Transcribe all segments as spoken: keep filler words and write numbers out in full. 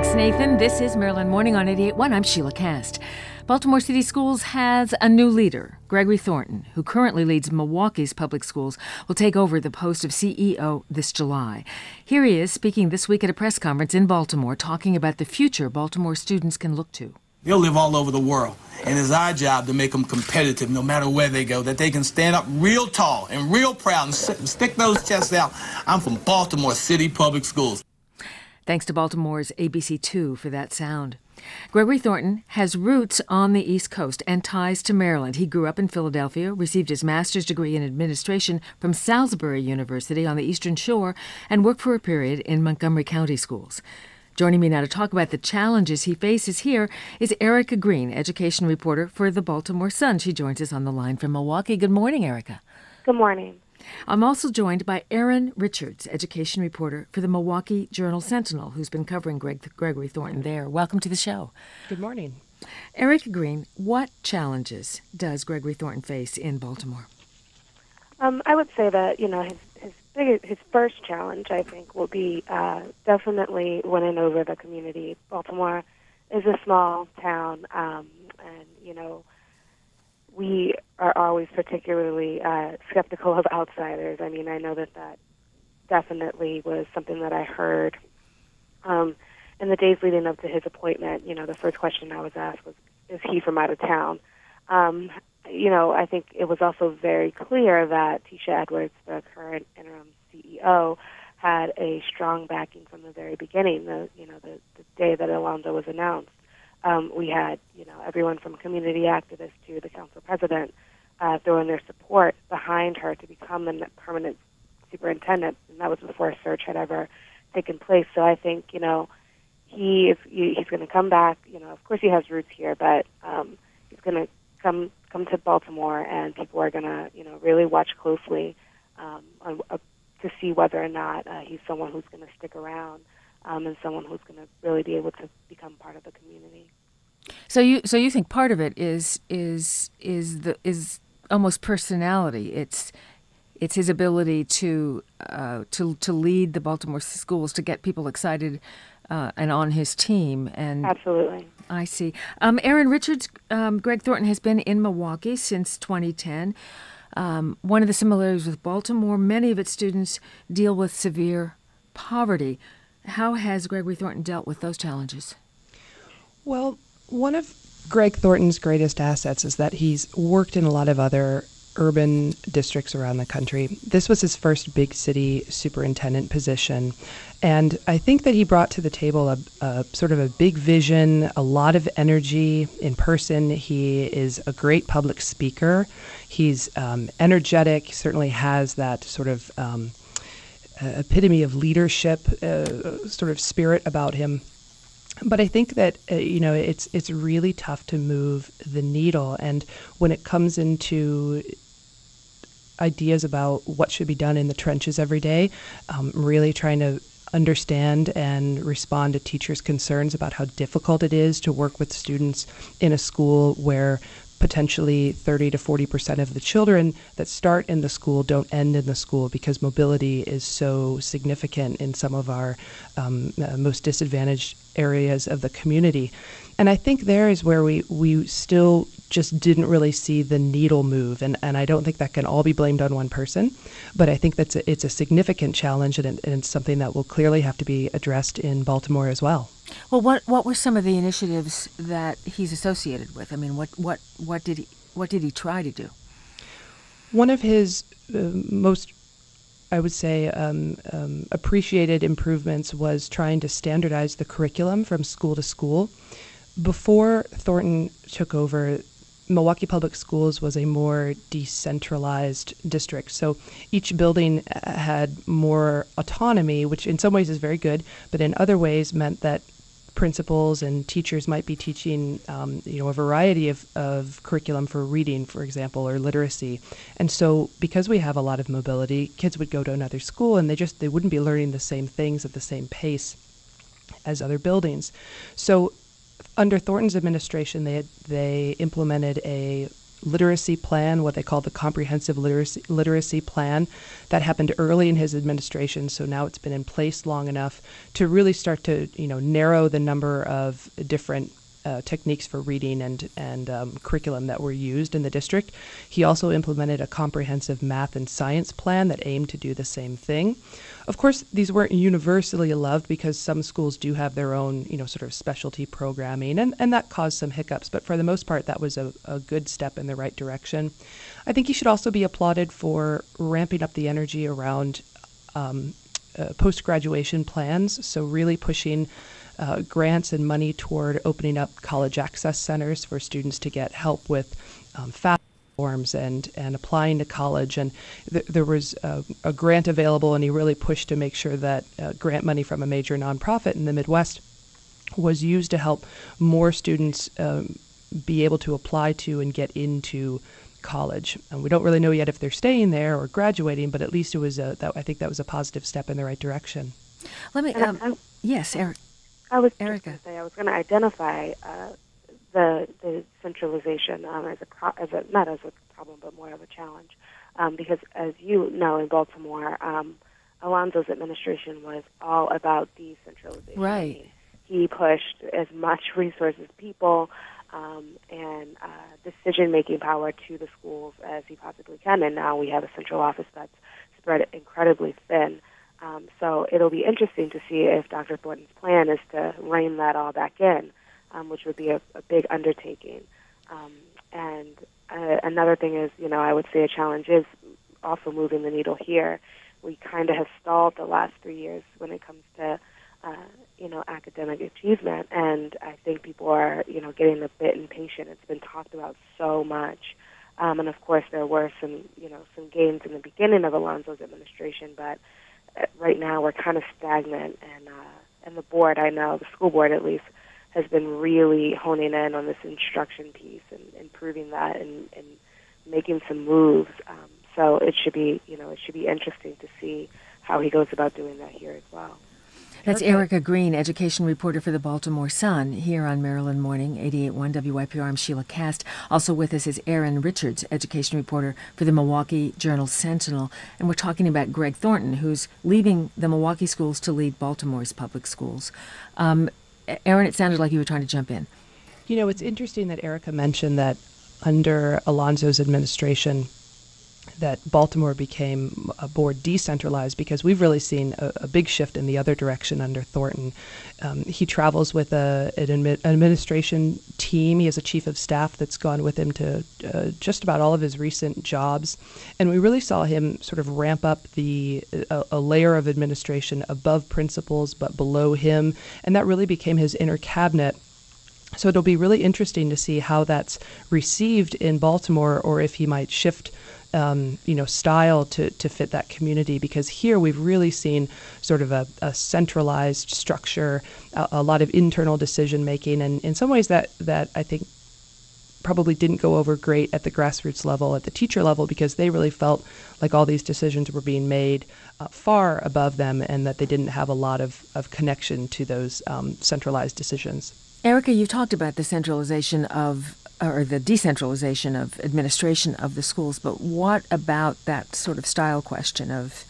Thanks, Nathan. This is Maryland Morning on eighty-eight point one. I'm Sheila Cast. Baltimore City Schools has a new leader. Gregory Thornton, who currently leads Milwaukee's public schools, will take over the post of C E O this July. Here he is speaking this week at a press conference in Baltimore, talking about the future Baltimore students can look to. They'll live all over the world, and it's our job to make them competitive no matter where they go, that they can stand up real tall and real proud and sit and stick those chests out. I'm from Baltimore City Public Schools. Thanks to Baltimore's A B C two for that sound. Gregory Thornton has roots on the East Coast and ties to Maryland. He grew up in Philadelphia, received his master's degree in administration from Salisbury University on the Eastern Shore, and worked for a period in Montgomery County schools. Joining me now to talk about the challenges he faces here is Erica Green, education reporter for the Baltimore Sun. She joins us on the line from Milwaukee. Good morning, Erica. Good morning. I'm also joined by Erin Richards, education reporter for the Milwaukee Journal-Sentinel, who's been covering Greg, Gregory Thornton there. Welcome to the show. Good morning. Erica Green, what challenges does Gregory Thornton face in Baltimore? Um, I would say that, you know, his his, big, his first challenge, I think, will be uh, definitely winning over the community. Baltimore is a small town, um, and, you know, we are always particularly uh, skeptical of outsiders. I mean, I know that that definitely was something that I heard um, in the days leading up to his appointment. You know, the first question I was asked was, is he from out of town? Um, you know, I think it was also very clear that Tisha Edwards, the current interim C E O, had a strong backing from the very beginning, the, you know, the, the day that Alonzo was announced. Um, we had, you know, everyone from community activists to the council president uh, throwing their support behind her to become the permanent superintendent, and that was before a search had ever taken place. So I think, you know, he is he's going to come back. You know, of course he has roots here, but um, he's going to come come to Baltimore, and people are going to, you know, really watch closely um, on, uh, to see whether or not uh, he's someone who's going to stick around. Um, and someone who's going to really be able to become part of the community. So you, so you think part of it is is is the is almost personality. It's it's his ability to uh, to to lead the Baltimore schools, to get people excited uh, and on his team. And absolutely, I see. Um, Erin Richards, um, Greg Thornton has been in Milwaukee since twenty ten. Um, one of the similarities with Baltimore, many of its students deal with severe poverty. How has Gregory Thornton dealt with those challenges? Well, one of Greg Thornton's greatest assets is that he's worked in a lot of other urban districts around the country. This was his first big city superintendent position. And I think that he brought to the table a, a sort of a big vision, a lot of energy in person. He is a great public speaker. He's um, energetic, certainly has that sort of um, Uh, epitome of leadership, uh, sort of spirit about him. But I think that, uh, you know, it's it's really tough to move the needle. And when it comes into ideas about what should be done in the trenches every day, um, really trying to understand and respond to teachers' concerns about how difficult it is to work with students in a school where potentially thirty to forty percent of the children that start in the school don't end in the school because mobility is so significant in some of our um, uh, most disadvantaged areas of the community. And I think there is where we, we still just didn't really see the needle move. And, and I don't think that can all be blamed on one person, but I think that's a, it's a significant challenge, and, it, and it's something that will clearly have to be addressed in Baltimore as well. Well, what what were some of the initiatives that he's associated with? I mean, what what what did he what did he try to do? One of his uh, most, I would say, um, um, appreciated improvements was trying to standardize the curriculum from school to school. Before Thornton took over, Milwaukee Public Schools was a more decentralized district. So each building had more autonomy, which in some ways is very good, but in other ways meant that principals and teachers might be teaching, um, you know, a variety of, of curriculum for reading, for example, or literacy. And so because we have a lot of mobility, kids would go to another school and they just, they wouldn't be learning the same things at the same pace as other buildings. So under Thornton's administration, they had, they implemented a literacy plan, what they call the comprehensive literacy, literacy plan. That happened early in his administration, so now it's been in place long enough to really start to, you know, narrow the number of different Uh, techniques for reading and and um, curriculum that were used in the district. He also implemented a comprehensive math and science plan that aimed to do the same thing. Of course, these weren't universally loved because some schools do have their own, you know, sort of specialty programming, and, and that caused some hiccups. But for the most part, that was a, a good step in the right direction. I think he should also be applauded for ramping up the energy around um, uh, post-graduation plans, so really pushing Uh, grants and money toward opening up college access centers for students to get help with um, FAFSA forms and, and applying to college. And th- there was a, a grant available, and he really pushed to make sure that uh, grant money from a major nonprofit in the Midwest was used to help more students um, be able to apply to and get into college. And we don't really know yet if they're staying there or graduating, but at least it was a, that, I think that was a positive step in the right direction. Let me, um, yes, Eric. I was Erica. just going to say I was going to identify uh, the the centralization um, as a pro- as a not as a problem but more of a challenge, um, because as you know in Baltimore, um, Alonzo's administration was all about decentralization. Right. He, he pushed as much resources, people, um, and uh, decision-making power to the schools as he possibly can, and now we have a central office that's spread incredibly thin. Um, so it'll be interesting to see if Doctor Thornton's plan is to rein that all back in, um, which would be a, a big undertaking. Um, and uh, another thing is, you know, I would say a challenge is also moving the needle here. We kind of have stalled the last three years when it comes to, uh, you know, academic achievement, and I think people are, you know, getting a bit impatient. It's been talked about so much. Um, and, of course, there were some, you know, some gains in the beginning of Alonzo's administration, but right now we're kind of stagnant, and uh, and the board, I know, the school board at least, has been really honing in on this instruction piece and improving that and, and making some moves. Um, so it should be, you know, it should be interesting to see how he goes about doing that here as well. That's Erica Green, education reporter for the Baltimore Sun, here on Maryland Morning, eighty-eight point one W Y P R. I'm Sheila Cast. Also with us is Aaron Richards, education reporter for the Milwaukee Journal-Sentinel. And we're talking about Greg Thornton, who's leaving the Milwaukee schools to lead Baltimore's public schools. Um, Aaron, it sounded like you were trying to jump in. You know, it's interesting that Erica mentioned that under Alonzo's administration, that Baltimore became a board decentralized, because we've really seen a, a big shift in the other direction under Thornton. Um, he travels with a, an admi- administration team. He has a chief of staff that's gone with him to uh, just about all of his recent jobs. And we really saw him sort of ramp up the a, a layer of administration above principals but below him. And that really became his inner cabinet. So it'll be really interesting to see how that's received in Baltimore, or if he might shift Um, you know, style to, to fit that community, because here we've really seen sort of a, a centralized structure, a, a lot of internal decision making, and in some ways that, that I think probably didn't go over great at the grassroots level, at the teacher level, because they really felt like all these decisions were being made uh, far above them, and that they didn't have a lot of, of connection to those um, centralized decisions. Erica, you talked about the centralization of or the decentralization of administration of the schools, but what about that sort of style question of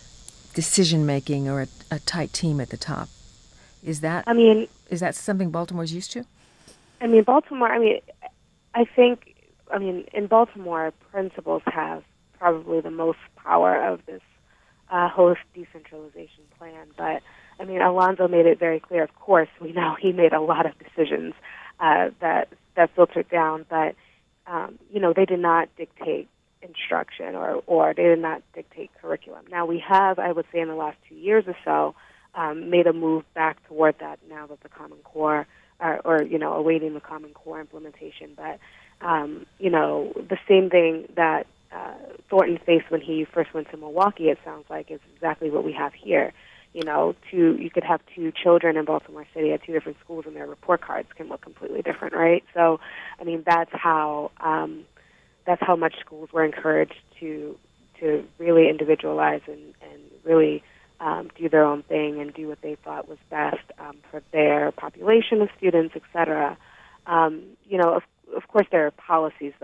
decision-making or a, a tight team at the top? Is that, I mean, is that something Baltimore's used to? I mean, Baltimore, I mean, I think, I mean, in Baltimore, principals have probably the most power of this uh, host decentralization plan, but, I mean, Alonzo made it very clear, of course, we know he made a lot of decisions uh, that that filtered down, but, um, you know, they did not dictate instruction or, or they did not dictate curriculum. Now, we have, I would say, in the last two years or so, um, made a move back toward that now that the Common Core, or, or you know, awaiting the Common Core implementation. But, um, you know, the same thing that uh, Thornton faced when he first went to Milwaukee, it sounds like, is exactly what we have here. You know, two, you could have two children in Baltimore City at two different schools, and their report cards can look completely different, right? So, I mean, that's how um, that's how much schools were encouraged to to really individualize and, and really um, do their own thing and do what they thought was best um, for their population of students, et cetera. Um, you know, of, of course, there are policies that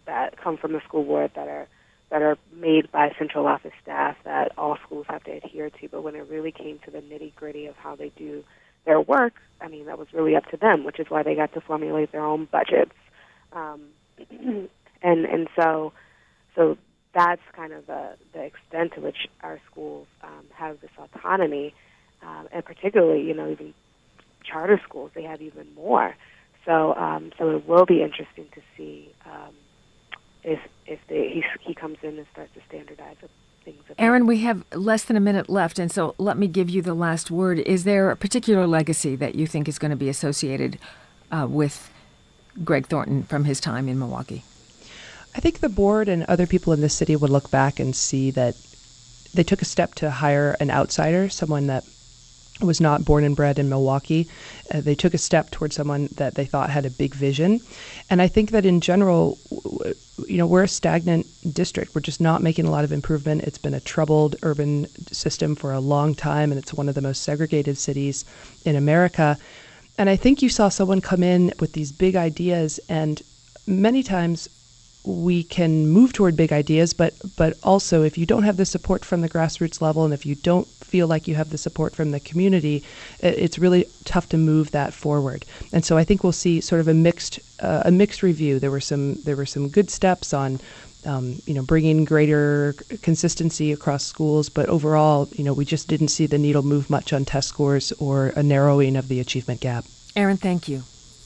that come from the school board that are that are made by central office staff that all schools have to adhere to. But when it really came to the nitty-gritty of how they do their work, I mean, that was really up to them, which is why they got to formulate their own budgets. Um, and and so so that's kind of the, the extent to which our schools um, have this autonomy, um, and particularly, you know, even charter schools, they have even more. So um, so it will be interesting to see um, if if they, he he comes in and starts to standardize things. Erin, we have less than a minute left, and so let me give you the last word. Is there a particular legacy that you think is going to be associated uh, with Greg Thornton from his time in Milwaukee? I think the board and other people in the city would look back and see that they took a step to hire an outsider, someone that was not born and bred in Milwaukee. Uh, they took a step towards someone that they thought had a big vision. And I think that in general, you know, we're a stagnant district. We're just not making a lot of improvement. It's been a troubled urban system for a long time, and it's one of the most segregated cities in America. And I think you saw someone come in with these big ideas, and many times we can move toward big ideas, but but also if you don't have the support from the grassroots level, and if you don't feel like you have the support from the community, it's really tough to move that forward. And so I think we'll see sort of a mixed uh, a mixed review. There were some there were some good steps on um, you know bringing greater consistency across schools, but overall, you know, we just didn't see the needle move much on test scores or a narrowing of the achievement gap. Erin, thank you.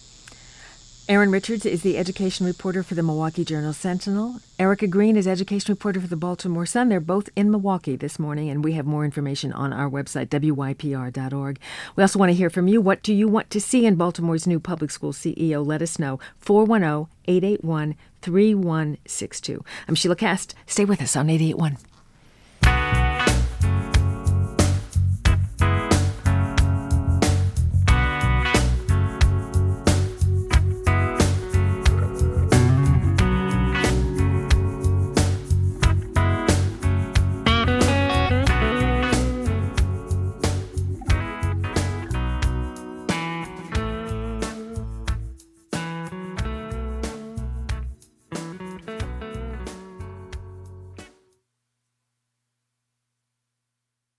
Erin Richards is the education reporter for the Milwaukee Journal-Sentinel. Erica Green is education reporter for the Baltimore Sun. They're both in Milwaukee this morning, and we have more information on our website, W Y P R dot org. We also want to hear from you. What do you want to see in Baltimore's new public school C E O? Let us know. four one zero, eight eight one, three one six two. I'm Sheila Kast. Stay with us on eight eight one.